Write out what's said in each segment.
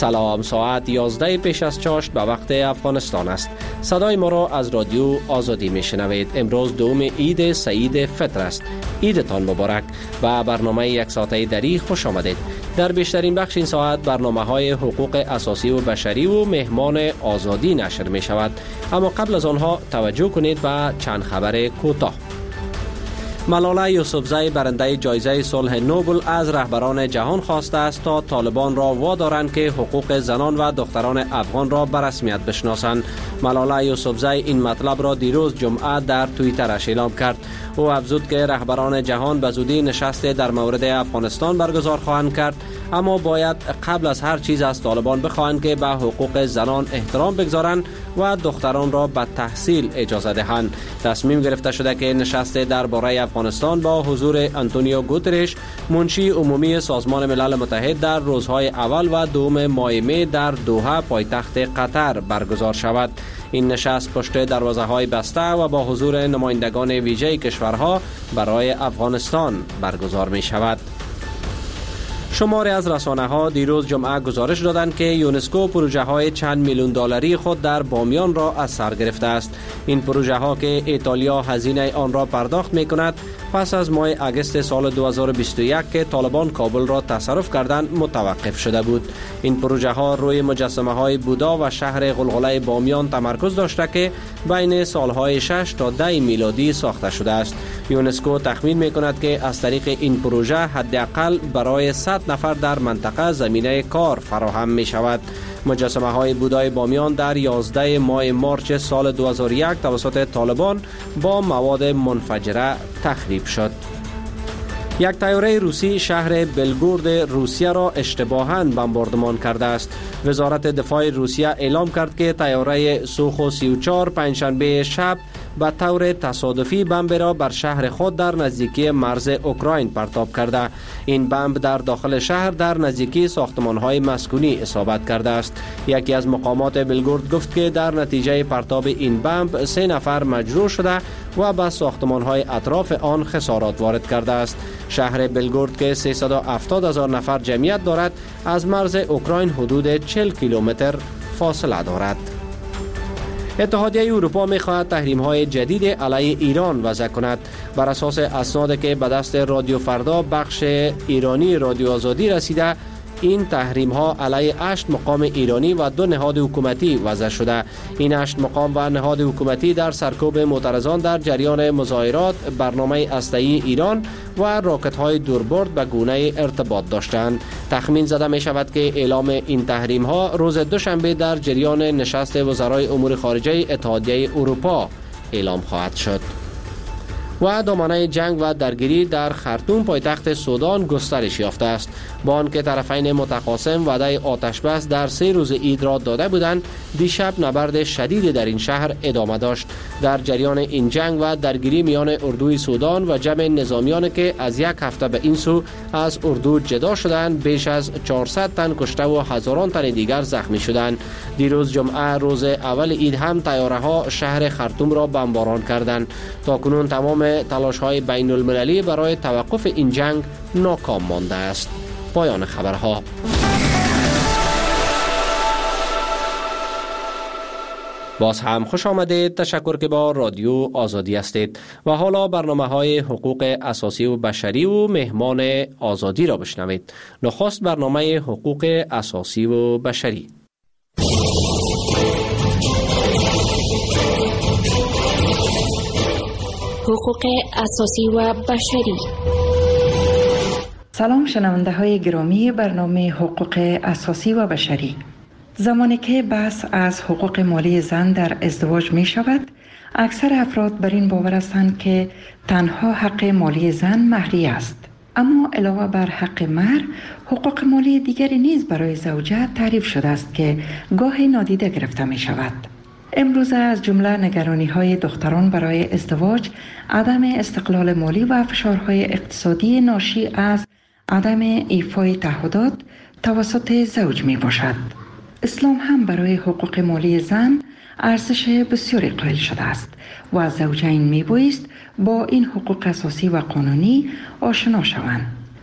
سلام، ساعت 11 پیش از چاشت به وقت افغانستان است. صدای ما را از رادیو آزادی میشنوید. امروز دوم عید سعید فطر است. عیدتان مبارک. و برنامه یک ساعته دری خوش آمدید. در بیشترین بخش این ساعت برنامه های حقوق اساسی و بشری و مهمان آزادی نشر می شود. اما قبل از آنها توجه کنید به چند خبر کوتاه. ملاله یوسفزی برنده جایزه صلح نوبل از رهبران جهان خواسته است تا طالبان را وادارند که حقوق زنان و دختران افغان را به رسمیت بشناسند. ملاله یوسفزی این مطلب را دیروز جمعه در توییترش اعلام کرد. او افزود که رهبران جهان به زودی نشست در مورد افغانستان برگزار خواهند کرد، اما باید قبل از هر چیز از طالبان بخواهند که به حقوق زنان احترام بگذارند و دختران را به تحصیل اجازه دهند. تصمیم گرفته شده که نشست درباره افغانستان با حضور آنتونیو گوترش، منشی عمومی سازمان ملل متحد، در روزهای اول و دوم ماه می در دوحه پایتخت قطر برگزار شود. این نشست پشت دروازه‌های بسته و با حضور نمایندگان ویژه کشورها برای افغانستان برگزار می شود. شماری از رسانه‌ها دیروز جمعه گزارش دادند که یونسکو پروژه‌های چند میلیون دلاری خود در بامیان را از سر گرفته است. این پروژه‌ها که ایتالیا هزینه آن را پرداخت می‌کند، پس از ماه اگست سال 2021 که طالبان کابل را تصرف کردند متوقف شده بود. این پروژه‌ها روی مجسمه‌های بودا و شهر غلغله بامیان تمرکز داشته که بین سال‌های 6 تا 10 میلادی ساخته شده است. یونسکو تخمین می‌کند که از طریق این پروژه حداقل برای 100 نفر در منطقه زمینه کار فراهم می شود. مجسمه های بودای بامیان در 11 ماه مارچ سال 2001 توسط طالبان با مواد منفجره تخریب شد. یک طیاره روسی شهر بلگورد روسیه را اشتباهاً بمباردمان کرده است. وزارت دفاع روسیه اعلام کرد که طیاره سوخو 34 پنجشنبه شب به طور تصادفی بمب را بر شهر خود در نزدیکی مرز اوکراین پرتاب کرده. این بمب در داخل شهر در نزدیکی ساختمان‌های مسکونی اصابت کرده است. یکی از مقامات بلگورد گفت که در نتیجه پرتاب این بمب 3 نفر مجروح شده و به ساختمان‌های اطراف آن خسارات وارد کرده است. شهر بلگورد که 370,000 نفر جمعیت دارد، از مرز اوکراین حدود 40 کیلومتر فاصله دارد. اتحادیه اروپا می‌خواهد تحریم‌های جدید علیه ایران وضع کند. بر اساس اسنادی که به دست رادیو فردا بخش ایرانی رادیو آزادی رسیده، این تحریم ها علیه 8 مقام ایرانی و 2 نهاد حکومتی وضع شده. این 8 مقام و نهاد حکومتی در سرکوب معترضان در جریان مظاهرات برنامه اسلحه‌ای ایران و راکت های دوربرد به گونه ارتباط داشتند. تخمین زده می شود که اعلام این تحریم ها روز دوشنبه در جریان نشست وزرای امور خارجه اتحادیه اروپا اعلام خواهد شد. و دامنه جنگ و درگیری در خرطوم پایتخت سودان گسترش یافته است. با آنکه طرفین متخاصم وعده آتش بس در 3 روز عید را داده بودند، دیشب نبرد شدید در این شهر ادامه داشت. در جریان این جنگ و درگیری میان اردوی سودان و جمع نظامیان که از یک هفته به این سو از اردو جدا شدند، بیش از 400 تن کشته و هزاران تن دیگر زخمی شدند. دیروز جمعه روز اول عید هم طیاره‌ها شهر خرطوم را بمباران کردند. تاکنون تمام تلاش‌های بین المللی برای توقف این جنگ ناکام مانده است. پایان خبرها. باز هم خوش آمدید. تشکر که با رادیو آزادی هستید. و حالا برنامه‌های حقوق اساسی و بشری و مهمان آزادی را بشنوید. نخست برنامه حقوق اساسی و بشری. حقوق اساسی و بشری. سلام شنونده های گرامی برنامه حقوق اساسی و بشری. زمانی که بحث از حقوق مالی زن در ازدواج می شود، اکثر افراد بر این باور هستند که تنها حق مالی زن مهری است. اما علاوه بر حق مهر، حقوق مالی دیگری نیز برای زوجه تعریف شده است که گاهی نادیده گرفته می شود. امروزه از جمله نگرانی‌های دختران برای ازدواج، عدم استقلال مالی و فشارهای اقتصادی ناشی از عدم ایفای تعهدات توسط زوج می باشد. اسلام هم برای حقوق مالی زن ارزش بسیاری قائل شده است و زوجین می بایست با این حقوق اساسی و قانونی آشنا شوند.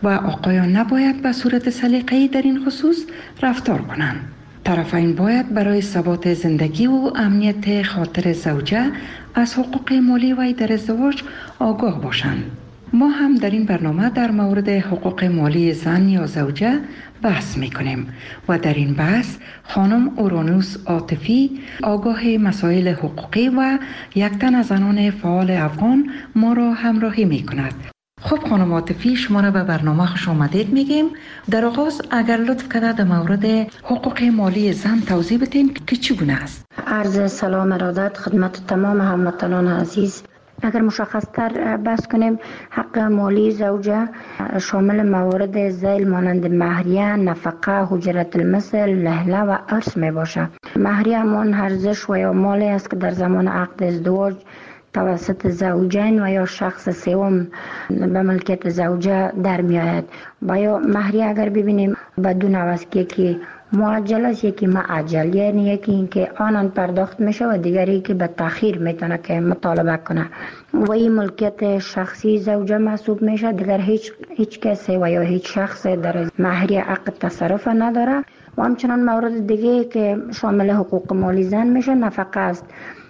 و آقایان نباید به صورت سلیقه‌ای در این خصوص رفتار کنند. طرفین باید برای ثبات زندگی و امنیت خاطر زوجه از حقوق مالی وی در ازدواج آگاه باشند. ما هم در این برنامه در مورد حقوق مالی زن یا زوجه بحث میکنیم و در این بحث خانم اورانوس عاطفی آگاه مسائل حقوقی و یک تن از زنان فعال افغان ما را همراهی میکند. خب خانم عاطفی، شما را به برنامه خوش آمدید میگیم. در آغاز اگر لطف کنید در مورد حقوق مالی زن توضیح بدین که چگونه است. عرض سلام ارادت خدمت تمام هموطنان عزیز. اگر مشخص‌تر بحث کنیم، حق مالی زوجه شامل موارد ذیل مانند مهریه، نفقه، اجرت المثل، لهله و ارث می باشه. مهریه همان ارزش و یا مالی است که در زمان عقد ازدواج توسط زوجین و یا شخص سوم به ملکیت زوجه در می آید. و یا مهریه اگر ببینیم به دو نوع است، یکی معجل است، یکی معجل، یعنی یکی اینکه آنان پرداخت میشه و دیگری که به تأخیر میتونه که مطالبه کنه و این ملکیت شخصی زوجه محسوب میشه. دیگر هیچ کسی و یا هیچ شخص در مهریه عقد تصرف نداره. و همچنان مورد دیگه که شامل حقوق مالی زن میشه نفقه است.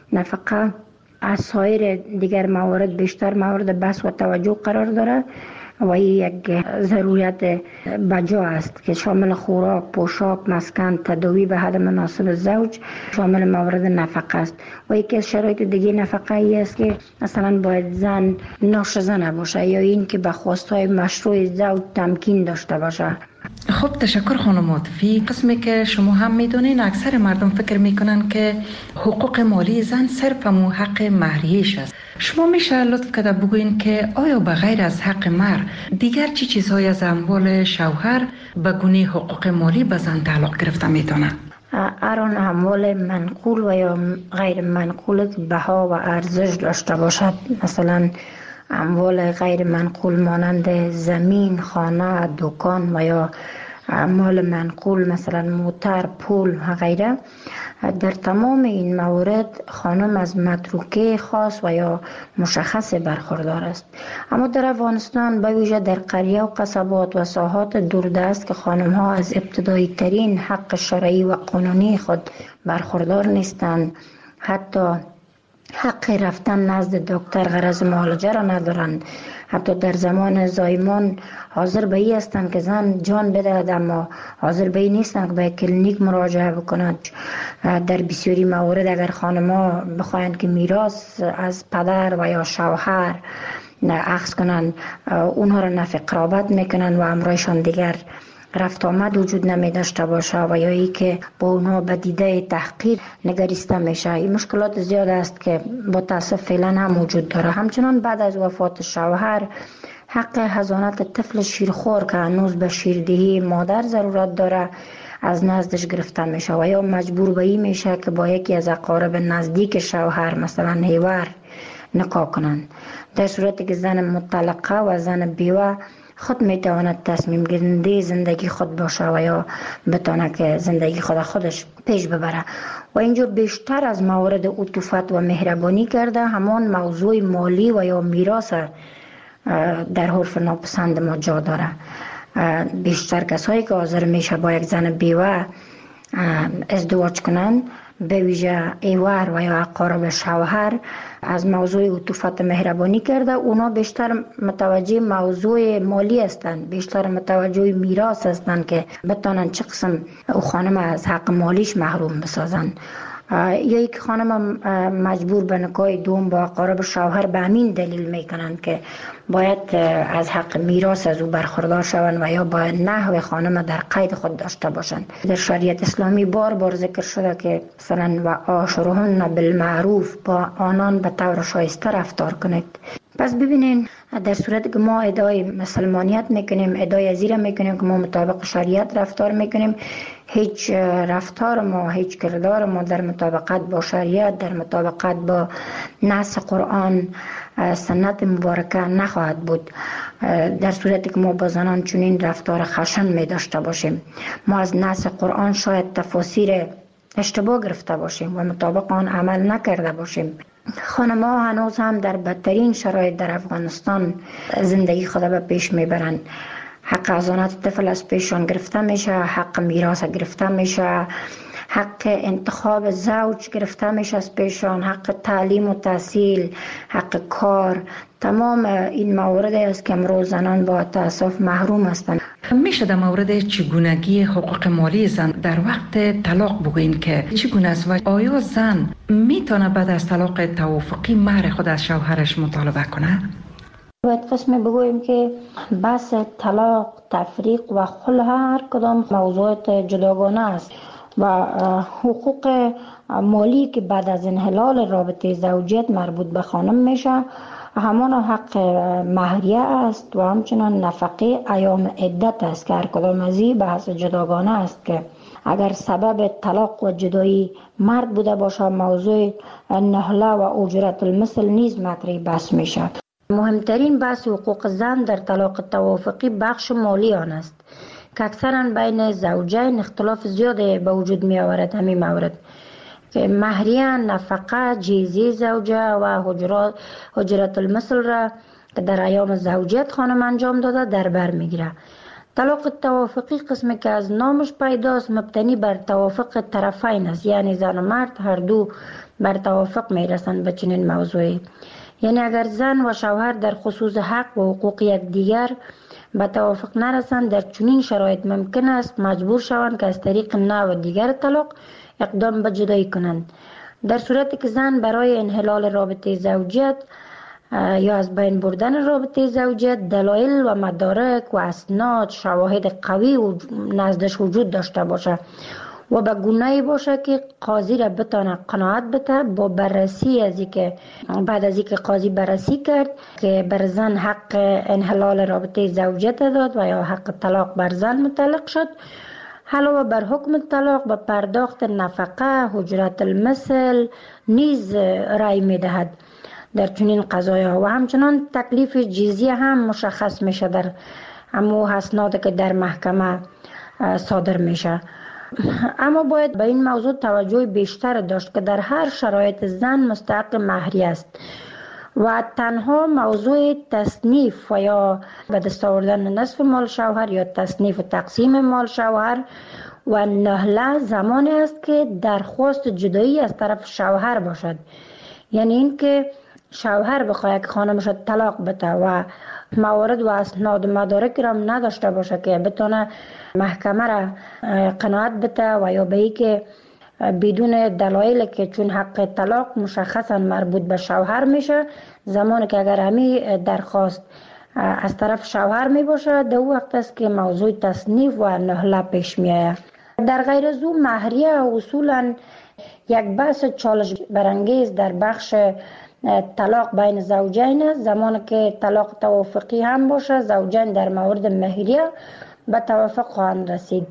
نفقه از سایر دیگر موارد بیشتر مورد بحث و توجه قرار داره و این یک ضرورت بجا است که شامل خوراک، پوشاک، مسکن، تداوی به حد مناسب زوج شامل موارد نفقه است. و یکی از شرایط دیگه نفقه ای است که مثلا باید زن ناشزه نباشه یا این که به خواستهای مشروع زوج تمکین داشته باشه. خب تشکر خانم عاطفی. قسمی که شما هم میدونین اکثر مردم فکر میکنن که حقوق مالی زن صرف همون حق مهریه‌اش است. شما میشه لطف کرده بگوین که آیا به غیر از حق مهر دیگر چی چیزهای از اموال شوهر به گونه حقوق مالی به زن تعلق گرفته میتونه؟ آن اموال منقول و یا غیر منقول بها و ارزش داشته باشد. مثلا اموال غیر منقول مانند زمین، خانه، دکان و یا اموال منقول مثلا موتر، پول و غیره. در تمام این موارد خانم از متروکه خاص و یا مشخص برخوردار است. اما در افغانستان به ویژه در قریه و قصبات و ساحات دوردست که خانم ها از ابتدایی ترین حق شرعی و قانونی خود برخوردار نیستند، حتی حق رفتن نزد دکتر غرض معالجه را ندارند. حتی در زمان زایمان حاضر به این هستند که زن جان بدهد، اما حاضر به این نیستند که به کلینیک مراجعه بکنند. در بسیاری موارد اگر خانم‌ها بخواهند که میراث از پدر و یا شوهر اخذ کنند، اونها را نفی قرابت میکنند و امرایشان دیگر رفت آمد وجود نمی داشته باشه و یا ای که با اونها به دیده تحقیر نگریسته میشه. این مشکلات زیاد است که با تاسف فعلا هم وجود داره. همچنان بعد از وفات شوهر حق حضانت طفل شیرخوار که هنوز به شیردهی مادر ضرورت داره از نزدش گرفته میشه و یا مجبور به این میشه که با یکی از اقارب نزدیک شوهر مثلا هیور نکاح کنند. در صورتی که زن مطلقه و زن بیوه خود میتواند تصمیم گیرنده زندگی خود باشه و یا بتونه که زندگی خودش پیش ببره. و اینجا بیشتر از موارد عطوفت و مهربانی کرده همان موضوع مالی و یا میراث در حرف ناپسند ما جا داره. بیشتر کسایی که حاضر میشه با یک زن بیوه ازدواج کنند، به ویژه ایوار و یا اقارب شوهر، از موضوع عطوفت مهربانی کرده. اونا بیشتر متوجه موضوع مالی هستند، بیشتر متوجه میراث هستند که بتونن چه قسم او خانم از حق مالیش محروم بسازن. یا یک خانم مجبور به نکاح دوم با اقارب شوهر به همین دلیل میکنند که باید از حق میراث از او برخوردار شوند و یا باید نحو خانم در قید خود داشته باشند. در شریعت اسلامی بار بار ذکر شده که مثلا و عاشرهن بالمعروف، با آنان به طور شایسته رفتار کنید. پس ببینین در صورتی که ما ادعای مسلمانیت میکنیم، ادعای زیره میکنیم که ما مطابق شریعت رفتار میکنیم، هیچ رفتار ما، هیچ کردار ما در مطابقت با شریعت، در مطابقت با نص قرآن، سنت مبارکه نخواهد بود. در صورتی که ما با زنان چنین رفتار خشن می داشته باشیم، ما از نص قرآن شاید تفاسیر اشتباه گرفته باشیم و مطابق آن عمل نکرده باشیم. خانم‌ها هنوز هم در بدترین شرایط در افغانستان زندگی خود به پیش میبرند. حق حضانت طفل از پیششان گرفته میشه، حق میراث گرفته میشه، حق انتخاب زوج گرفته میشه از پیششان، حق تعلیم و تحصیل، حق کار. تمام این موارد است که امروز زنان با تأسف محروم هستند. میشه در مورد چگونگی حقوق مالی زن در وقت طلاق بگوین که چگونه است و آیا زن میتونه بعد از طلاق توافقی مهر خود از شوهرش مطالبه کنه؟ باید قسمی بگوییم که بحث طلاق، تفریق و خلع هر کدام موضوعات جداگانه است و حقوق مالی که بعد از انحلال رابطه زوجیت مربوط به خانم میشه همان حق مهریه است و همچنان نفقه ایام عدت است که هر کدام از این بحث جداگانه است که اگر سبب طلاق و جدایی مرد بوده باشه موضوع نهله و اجرت المثل نیز مطرح بحث میشه. مهمترین بحث حقوق زن در طلاق توافقی بخش مالی آن است که اکثرا بین زوجین اختلاف زیاده به وجود می آورد. همین مورد که مهریه، نفقه، جیزی زوجه و حجرت المثل را که در ایام زوجیت خانم انجام داده در بر می گیره. طلاق توافقی قسمی که از نامش پیداست مبتنی بر توافق طرفین است، یعنی زن و مرد هر دو بر توافق می رسند به چنین موضوعی. یعنی اگر زن و شوهر در خصوص حق و حقوق یکدیگر به توافق نرسند در چنین شرایط ممکن است مجبور شوند که از طریق نوع دیگر طلاق اقدام به جدایی کنند. در صورتی که زن برای انحلال رابطه زوجیت یا از بین بردن رابطه زوجیت دلایل و مدارک و اسناد شواهد قوی و نزدش وجود داشته باشه و به گونه‌ای باشه که قاضی را بتانه قناعت بده با بررسی از اینکه بعد از اینکه قاضی بررسی کرد که بر زن حق انحلال رابطه زوجیت داد و یا حق طلاق بر زن متعلق شد، علاوه بر حکم طلاق به پرداخت نفقه، حجرت المثل نیز رأی می‌دهد در چنین قضایا و همچنان تکلیف جزیه هم مشخص میشه در همو اسناد که در محکمه صادر میشه. اما باید به این موضوع توجه بیشتر داشت که در هر شرایط زن مستحق مهریه است و تنها موضوع تصنیف و یا به دست آوردن نصف مال شوهر یا تصنیف و تقسیم مال شوهر و نهله زمانی است که درخواست جدایی از طرف شوهر باشد. یعنی اینکه شوهر بخواهد که خانمش طلاق بده و موارد و اسناد مدارک را نداشته باشه که بتونه محکمه را قناعت بده و یا به ای که بدون دلایل که چون حق طلاق مشخصا مربوط به شوهر میشه، زمانی که اگر همی درخواست از طرف شوهر می باشه در وقت است که موضوع تصنیف و نهله پیش می آید. در غیر از او مهریه اصولا یک بحث چالش برانگیز در بخش طلاق بین زوجین است. زمانی که طلاق توافقی هم باشه زوجین در مورد مهریه به توافق خواهند رسید.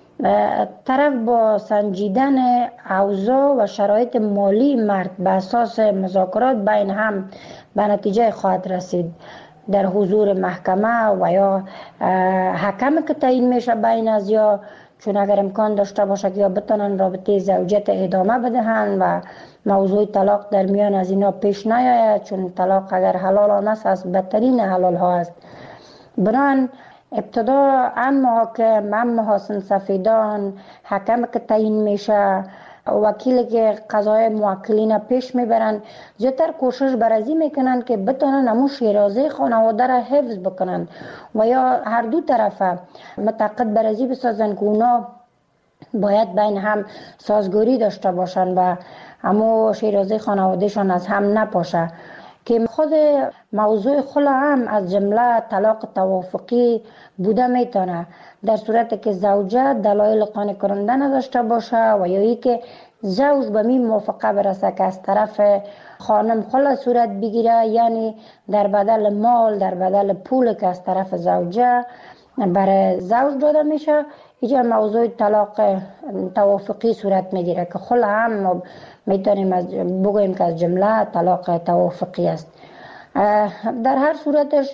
طرف با سنجیدن اوضاع و شرایط مالی مرد به اساس مذاکرات بین هم به نتیجه خواهد رسید در حضور محکمه و یا حکم که تعیین میشه بین از یا چون اگر امکان داشته باشه که یا بتونن رابطه زوجیت ادامه بدهند و موضوع طلاق در میان از اینا پیش نیاید، چون طلاق اگر حلال آنست از بدترین حلال ها است. بران ابتدا محاکم، محاسن سفیدان، حکم که تعیین میشه، وکیلی که قضای موکلین پیش میبرن، زیادتر کوشش برازی میکنن که بتونن همون شیرازه خانواده را حفظ بکنن و یا هر دو طرفه متعاقد برازی بسازن که اونا باید بین هم سازگاری داشته باشن و همون شیرازه خانوادهشان از هم نپاشه. که خود موضوع خلع هم از جمله طلاق توافقی بوده میتونه در صورتی که زوجه دلایل قانع کننده نداشته باشه و یا ای که زوج به می موافقه برسه که از طرف خانم خلع صورت بگیره، یعنی در بدل مال، در بدل پول که از طرف زوجه برای زوج داده میشه، اینجا موضوع طلاق توافقی صورت میگیره که خلع هم میتونیم بگوییم که از جمله طلاق توافقی است. در هر صورتش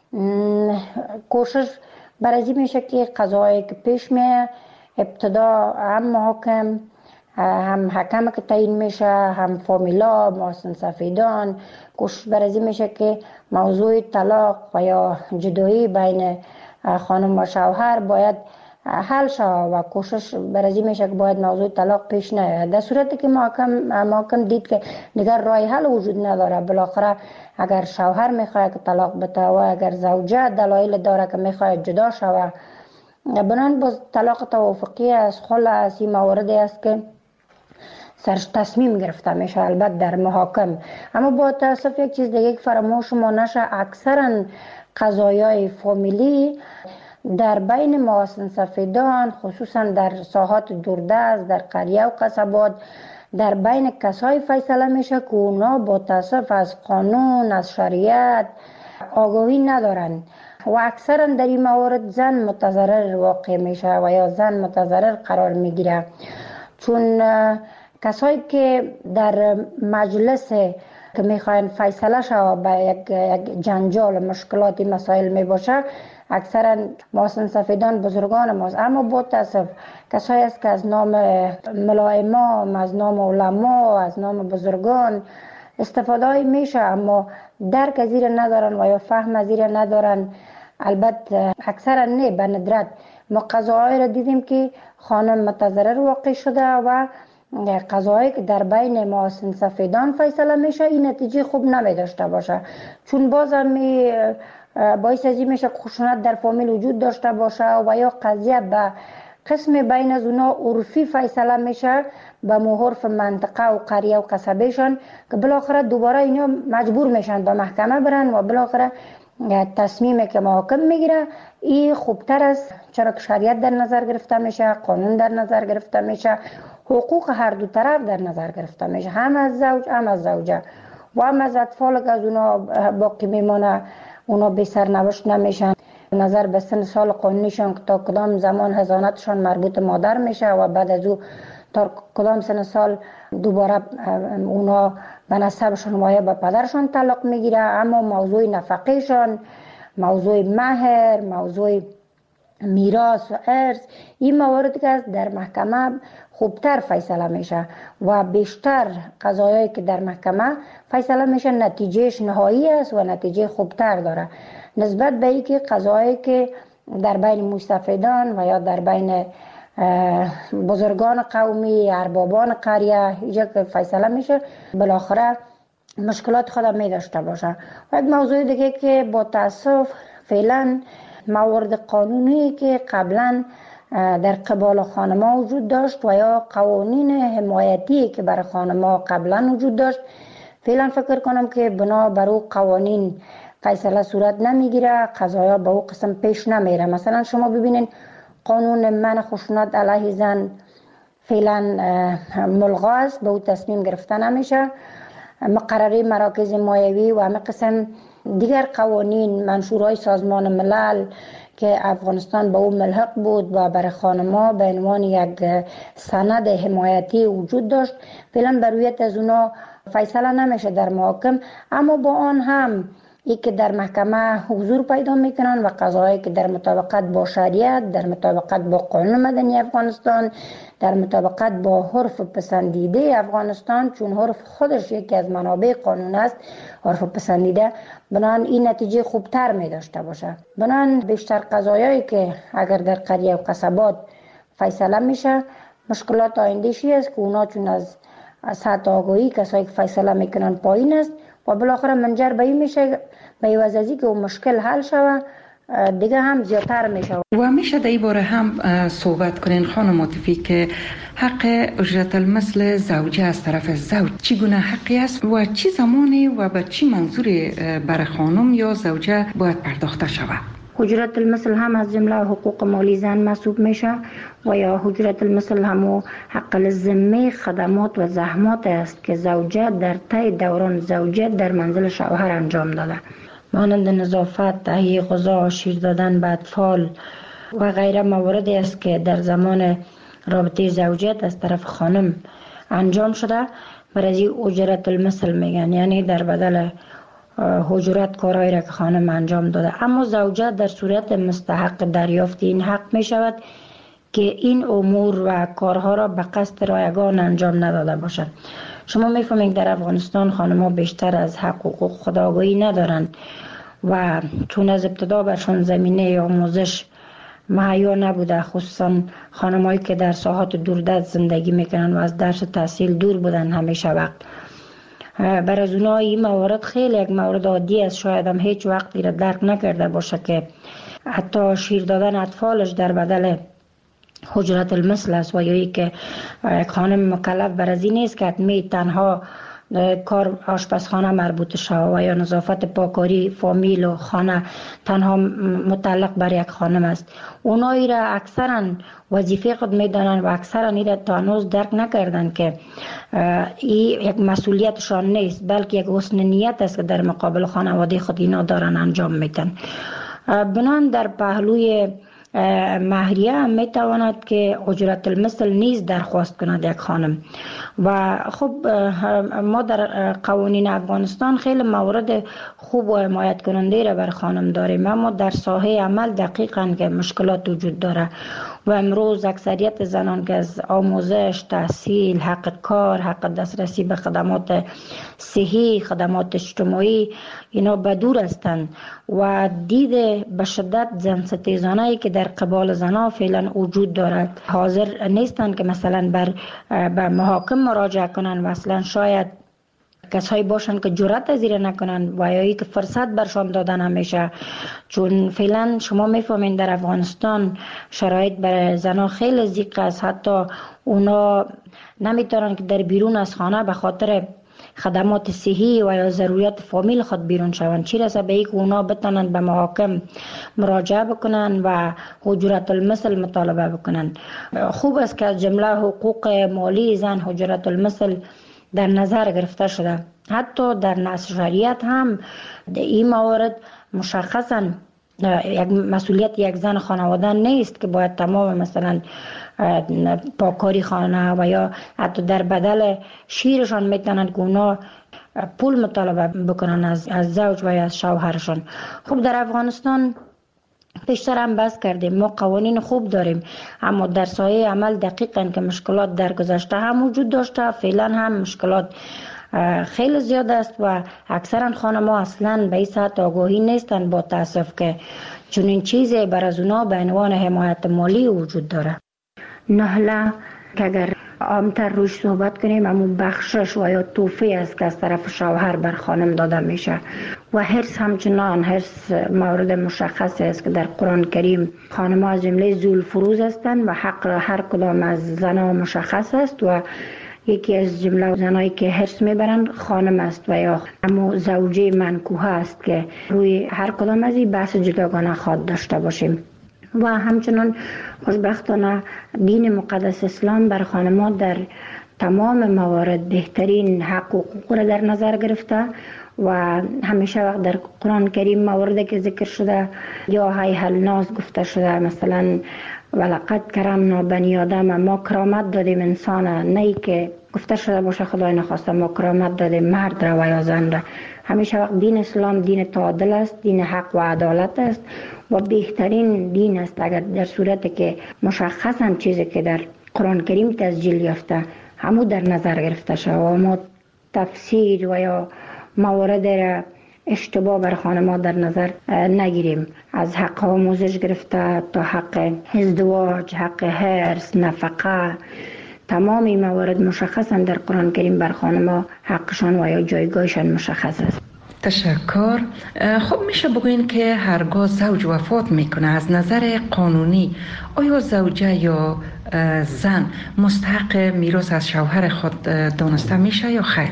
کوشش برازی میشه که قضایی که پیش میه ابتدا هم محاکم، هم حکم که تعیین میشه، هم فامیلا، محاسن سفیدان، کوشش برازی میشه که موضوع طلاق و یا جدایی بین خانم و شوهر باید حل شود و کوشش برازی میشه که باید موضوع طلاق پیش نیاید. در صورتی که محکم دید که دیگر راه حل وجود نداره، بالاخره اگر شوهر میخواد که طلاق بده و اگر زوجه دلایل داره که میخواد جدا شود، بنان باز طلاق توافقی از خلا از این مواردی است که سرش تصمیم گرفته میشه البته در محاکم. اما با تاسف یک چیز دیگه فراموش ما نشه، اکثرا قضایای فامیلی در بین مواطن سفیدان خصوصا در ساحات دوردست در قریه و قصبات در بین کسای فیصله میشه که اونا با تاسف از قانون از شریعت آگاهی ندارن و اکثرا در این موارد زن متضرر واقع میشه و یا زن متضرر قرار میگیره، چون کسایی که در مجلس که میخواین فیصله شود به یک جنجال مشکلاتی مسائل میباشه اکثرا مواطن سفیدان بزرگان ماست. اما با تاسف کسایی است که از نام ملائمام، از نام علما، از نام بزرگان استفاده میشه اما درک از این ندارن و یا فهم از این ندارن. البته اکثرا نه، به ندرت ما قضاهای را دیدیم که خانم متضرر واقع شده و قضایی که در بین مواطن سفیدان فیصله میشه این نتیجه خوب نمی داشته باشه، چون بازم باعث از این میشه خشونت در فامیل وجود داشته باشه و یا قضیه به قسم بین از اونا عرفی فیصله میشه به محرف منطقه و قریه و قصبهشان که بالاخره دوباره اینا مجبور میشن به محکمه برن و بالاخره تصمیمی که محاکم میگیره این خوبتر است، چرا که شریعت در نظر گرفته میشه، قانون در نظر گرفته میشه، حقوق هر دو طرف در نظر گرفته میشه، هم از زوج هم از زوجه و هم از اطفال که از اونا باقی میمونه اونا بی سرنوشت نمیشن. نظر به سن سال قانونیشان که تا کدام زمان حضانتشان مربوط مادر میشه و بعد از او تا کدام سن سال دوباره اونا به نسبشان و یا به پدرشان طلاق میگیره. اما موضوع نفقهشان، موضوع مهر، موضوع میراث و ارث این مواردی که در محکمه خوبتر فیصله میشه و بیشتر قضایایی که در محکمه فیصله میشه نتیجهش نهایی است و نتیجه خوبتر داره نسبت به اینکه قضایایی که در بین مستفیدان و یا در بین بزرگان قومی، اربابان قریه اینجا که فیصله میشه بالاخره مشکلات خود می داشته باشه. و یک موضوع دیگه که با تاسف فعلا موارد قانونی که قبلا در قبال خانما وجود داشت و یا قوانین حمایتی که برای خانما قبلا وجود داشت فعلا فکر کنم که بنا بر او قوانین فیصله صورت نمیگیره، قضایا به او قسم پیش نمیره. مثلا شما ببینین قانون منع خشونت علیه زن فعلا ملغا است، به او تصمیم گرفته نمیشه. مقرره مراکز مایوی و همه قسم دیگر قوانین منشورهای سازمان ملل که افغانستان به او ملحق بود و برای خانما به عنوان یک سند حمایتی وجود داشت فعلا بر رویت از اونا فیصله نمیشه در محاکم. اما با آن هم ای که در محکمه حضور پیدا میکنن و قضایی که در مطابقت با شریعت، در مطابقت با قانون مدنی افغانستان، در مطابقت با عرف پسندیده افغانستان، چون عرف خودش یکی از منابع قانون است، عرف پسندیده، بنان این نتیجه خوبتر می داشته باشه. بنان بیشتر قضایایی که اگر در قریه و قصبات فیصله میشه مشکلات آینده‌شی است که اونا چون از سطح آگاهی کسایی که فیصله میکنن پایین است و بالاخره منجر به این میشه به عوض از که اون مشکل حل شود دیگه هم زیادتر میشه. و میشه در این باره هم صحبت کنین خانم عاطفی که حق اجرت المثل زوجه از طرف زوج چگونه حقی است و چی زمانی و به چی منظوری برای خانم یا زوجه باید پرداخته شود؟ اجرت المثل هم از جمله حقوق مالی زن محسوب میشه و یا اجرت المثل هم حق الذمه خدمات و زحمات است که زوجه در طی دوران زوجه در منزل شوهر انجام داده، مانند نظافت، تهیه غذا، شیر دادن به اطفال و غیره مواردی است که در زمان رابطه زوجیت از طرف خانم انجام شده برای اجرت المثل میگن، یعنی در بدل اجرت کارهایی را که خانم انجام داده. اما زوجه در صورت مستحق دریافت این حق می شود که این امور و کارها را به قصد رایگان انجام نداده باشد. شما میفهمید در افغانستان خانم‌ها بیشتر از حق و حقوق خود آگاهی ندارند و چون از ابتدا برشان زمینه آموزش مهیا نبوده، خصوصا خانمایی که در ساحات دوردست زندگی میکنن و از درس تحصیل دور بودن همیشه وقت، بر از اونها این موارد خیلی یک مورد عادی است. شاید هم هیچ وقت را درک نکرده باشه که حتی شیر دادن اطفالش در بدل حجرت المثل است و یا ای که یک خانم مکلف بر از این نیست که حتمی تنها کار آشپزخانه مربوط شود و یا نظافت پاکاری فامیل و خانه تنها متعلق بر یک خانم است. اونایی را اکثرا وظیفه خود میدانند و اکثرا این را تا هنوز درک نکردن که این یک مسئولیتشان نیست، بلکه یک حسن نیت است که در مقابل خانواده خود اینا دارن انجام میدن. بنان در پهلوی مهریه هم میتواند که اجرت المثل نیز درخواست کند یک خانم. و خب ما در قوانین افغانستان خیلی موارد خوب و حمایت کننده را بر خانم داریم، اما در ساحه عمل دقیقاً که مشکلات وجود داره و امروز اکثریت زنان که از آموزش، تحصیل، حق کار، حق دسترسی به خدمات صحی، خدمات اجتماعی اینا بدور هستند و دید به شدت زن ستیزانه‌ای که در قبال زنها فعلا وجود دارد حاضر نیستند که مثلا به محاکم مراجعه کنند و اصلا شاید کسایی باشند که جرأت از این نکنند و یا که فرصت برشان دادن همیشه. چون فعلا شما میفهمین در افغانستان شرایط برای زنها خیلی ضیق است، حتی اونا نمیتونن که در بیرون از خانه به خاطر خدمات صحی و یا ضروریات فامیل خود بیرون شوند، چی رسه به ای که اونا بتانند به محاکم مراجعه بکنن و حجرت المثل مطالبه بکنن. خوب است که از جمله حقوق مالی زن حجرت المثل در نظر گرفته شده. حتی در نص شریعت هم این موارد مشخصا یک مسئولیت یک زن خانواده نیست که باید تمام مثلا پاکاری خانه و یا حتی در بدل شیرشان میتونند که اونا پول مطالبه بکنن از زوج و یا از شوهرشان. خب در افغانستان پیشتر هم بحث کردیم، ما قوانین خوب داریم، اما در سایه عمل دقیقاً که مشکلات در گذشته هم وجود داشته، فعلا هم مشکلات خیلی زیاد است و اکثرا خانم‌ها اصلاً به این سطح آگاهی نیستند با تأسف که چنین چیزی بر از اونا به عنوان حمایت مالی وجود داره. نهله که اگر عامتر روش صحبت کنیم همون بخشش و یا توفی است که از طرف شوهر بر خانم داده میشه و حرص همچنان حرص مورد مشخص است که در قرآن کریم خانم‌ها از جمله ذوالفروض هستند و حق هر کدام از زنها مشخص است و یکی از جمله زنایی که حرص میبرند خانم است و یا همون زوجه منکوحه است که روی هر کدام از این بحث جداگانه خواد داشته باشیم. و همچنان خوشبختانه دین مقدس اسلام بر خانم‌ها در تمام موارد بهترین حق و حقوق را در نظر گرفته و همیشه وقت در قرآن کریم مواردی که ذکر شده یا هیهل ناز گفته شده، مثلا ولقد کرمنا بنی آدم، ما کرامت دادیم انسان، نه که گفته شده باشه خدای نخواسته ما کرامت دادیم مرد را و یا زن را. همیشه وقت دین اسلام دین تعادل است، دین حق و عدالت است و بهترین دین است اگر در صورتی که مشخصا چیزی که در قرآن کریم تسجیل یافته همو در نظر گرفته شد و ما تفسیر و یا موارد را اشتباه بر خانم‌ها در نظر نگیریم، از حق آموزش گرفته تا حق ازدواج، حق حرص، نفقه، تمام این موارد مشخصا در قرآن کریم بر خانم‌ها حقشان و یا جایگاهشان مشخص است. تشکر. خب میشه بگوین که هرگاه زوج وفات میکنه از نظر قانونی آیا زوجه یا زن مستحق میراث از شوهر خود دانسته میشه یا خیر؟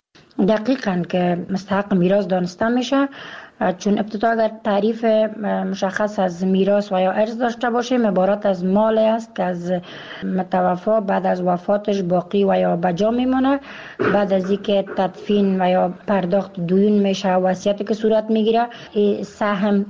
دقیقاً که مستحق میراث دانسته میشه، چون ابتدا اگر تعریف مشخص از میراث و یا ارث داشته باشیم عبارت از مال است که از متوفا بعد از وفاتش باقی و یا بجا میمونه، بعد از اینکه تدفین و یا پرداخت دیون میشه وصیتی که صورت میگیره، سهم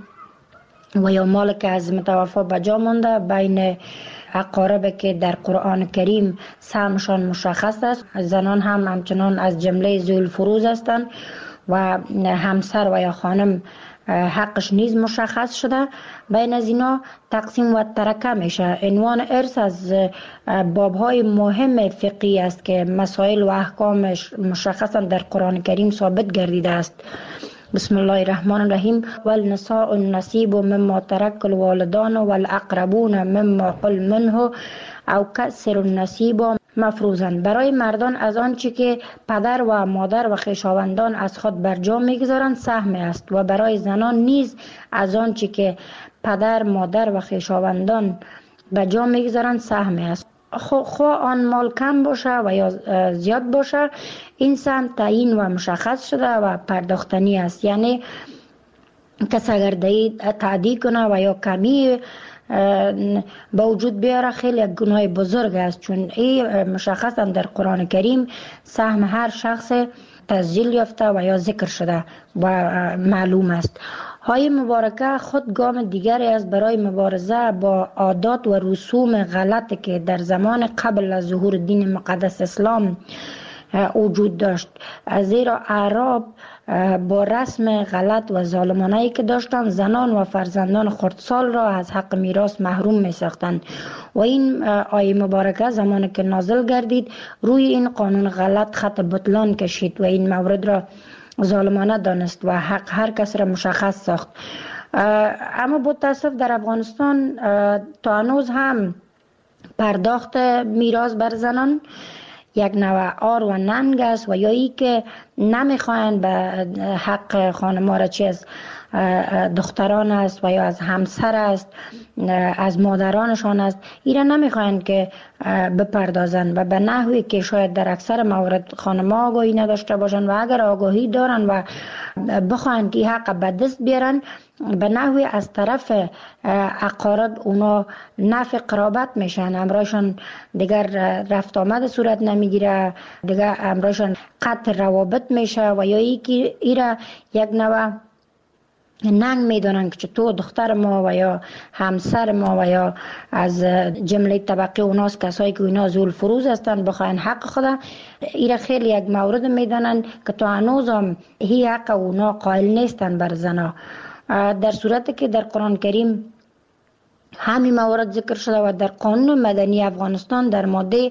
و یا مال که از متوفا بجا مونده بین اقارب که در قرآن کریم سهمشان مشخص است. زنان هم همچنان از جمله ذوالفروض هستند و همسر و یا خانم حقش نیز مشخص شده. بین از اینا تقسیم و ترکه میشه. عنوان ارث از بابهای مهم فقهی است که مسائل و احکامش مشخصا در قرآن کریم ثابت گردیده است بسم الله الرحمن الرحیم. والنساء النصیب مما ترک الوالدان والاقربون مما قل منه او کسر النصیب مفروضاً. برای مردان از آنچه که پدر و مادر و خویشاوندان از خود بر جا میگذارند سهم است و برای زنان نیز از آنچه که پدر مادر و خویشاوندان بر جا میگذارند سهم است. خواه آن مال کم باشه و یا زیاد باشه، این سهم تعیین و مشخص شده و پرداختنی است. یعنی کس اگر تعدی کنه و یا کمی با وجود بیاره خیلی یک گناه بزرگ است، چون این مشخص هم در قرآن کریم سهم هر شخص تسجیل یافته و یا ذکر شده و معلوم است. های مبارکه خود گام دیگری است برای مبارزه با عادات و رسوم غلطی که در زمان قبل از ظهور دین مقدس اسلام وجود داشت، زیرا اعراب با رسم غلط و ظالمانه‌ای که داشتند زنان و فرزندان خردسال را از حق میراث محروم می ساختند و این آیه مبارکه زمانی که نازل گردید روی این قانون غلط خط بطلان کشید و این مورد را ظالمانه دانست و حق هر کس را مشخص ساخت. اما با تاسف در افغانستان تا هنوز هم پرداخت میراث بر زنان یک نوع آر و ننگ است و یا ای که نمیخواهند به حق خانما را چه از دختران است و یا از همسر است، از مادرانشان است، ایره نمیخواهند که بپردازند و به نحوی که شاید در اکثر موارد خانما آگاهی نداشته باشند و اگر آگاهی دارند و بخواهند که حق به دست بیارن به نحوی از طرف اقارب اونا نفع قرابت میشن، امرایشان دیگر رفت آمد صورت نمیگیره، دیگر امرایشان قطع روابط میشه و یا ایره یک نوع ننگ میدانن که تو دختر ما و یا همسر ما و یا از جمله طبقه اوناست کسایی که اینا ذوال فروز هستن بخواین حق خدا، ایره خیلی یک مورد میدانن که تو هنوز هم هی حق اونا قائل نیستن بر زنا، در صورتی که در قرآن کریم همین موارد ذکر شده و در قانون مدنی افغانستان در ماده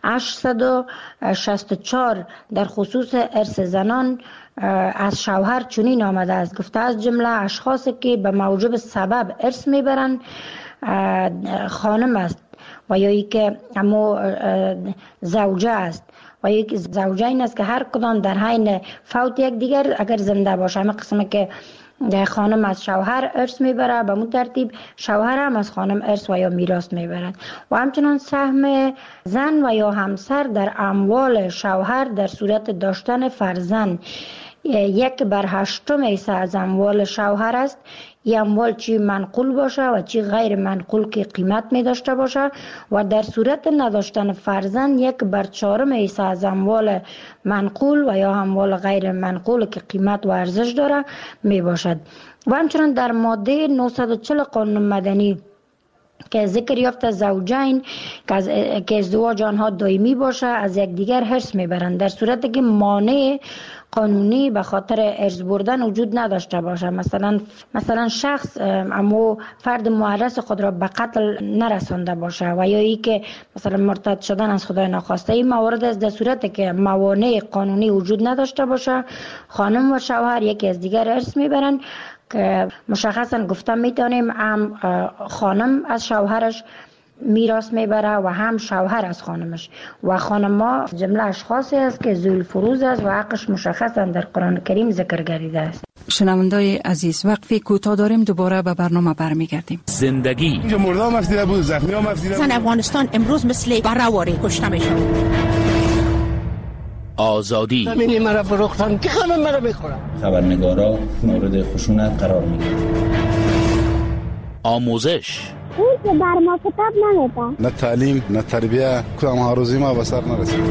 864 در خصوص ارث زنان از شوهر چنین آمده است، گفته از جمله اشخاصی که به موجب سبب ارث میبرند خانم است و یا ای که اما زوجه است و یک زوجه این است که هر کدام در حین فوت یک دیگر اگر زنده باشه، همه قسمه که خانم از شوهر ارث میبره به اون ترتیب شوهر هم از خانم ارث و یا میراث میبرند و همچنان سهم زن و یا همسر در اموال شوهر در صورت داشتن فرزند 1/8 حصه از اموال شوهر است. این اموال چی منقول باشه و چی غیر منقول که قیمت می داشته باشه و در صورت نداشتن فرزند 1/4 حصه از اموال منقول و یا اموال غیر منقول که قیمت و ارزش داره می باشد. و همچنان در ماده 940 قانون مدنی که ذکر یافته زوجین که ازدواج آنها دائمی باشه از یکدیگر حرص میبرند در صورتی که مانع قانونی به خاطر ارث بردن وجود نداشته باشه، مثلا شخص اما فرد معرض خود را به قتل نرسانده باشه و یا ای که مثلا مرتد شدن از خدای ناخواسته. این موارد است در صورتی که موانع قانونی وجود نداشته باشه خانم و شوهر یکی از دیگر ارث میبرند که مشخصا گفتم میتونیم هم خانم از شوهرش میراث میبره و هم شوهر از خانمش و خانما جمله اشخاصی است که ذوال فروز است و حقش مشخصا در قرآن کریم ذکر گردیده است. شنوندای عزیز وقفی کوتاه داریم، دوباره به برنامه برمیگردیم. زندگی اینجا مردام افزیده بود، زخمی هم افزیده بود. زن افغانستان امروز مثل برهواری کشته میشه. آزادی همینی مرا فروختن که همه مرا میخورن. خبرنگارا مورد خشونت قرار میگیرن. آموزش اون که بر ما کتاب نمیدن، نه تعلیم نه تربیه، کدام هاروزی ما به سر نرسید.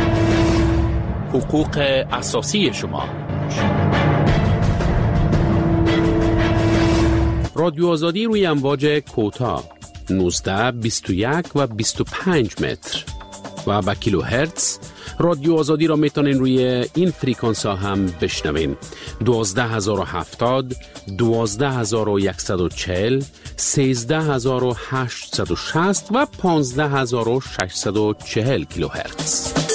حقوق اساسی شما. رادیو آزادی روی امواج کوتاه 19 21 و 25 متر و با کیلو هرتز. رادیو آزادی را میتونین روی این فریکانس ها هم بشنوین. 12070 12140 13860 و 15640 کیلو هرتز.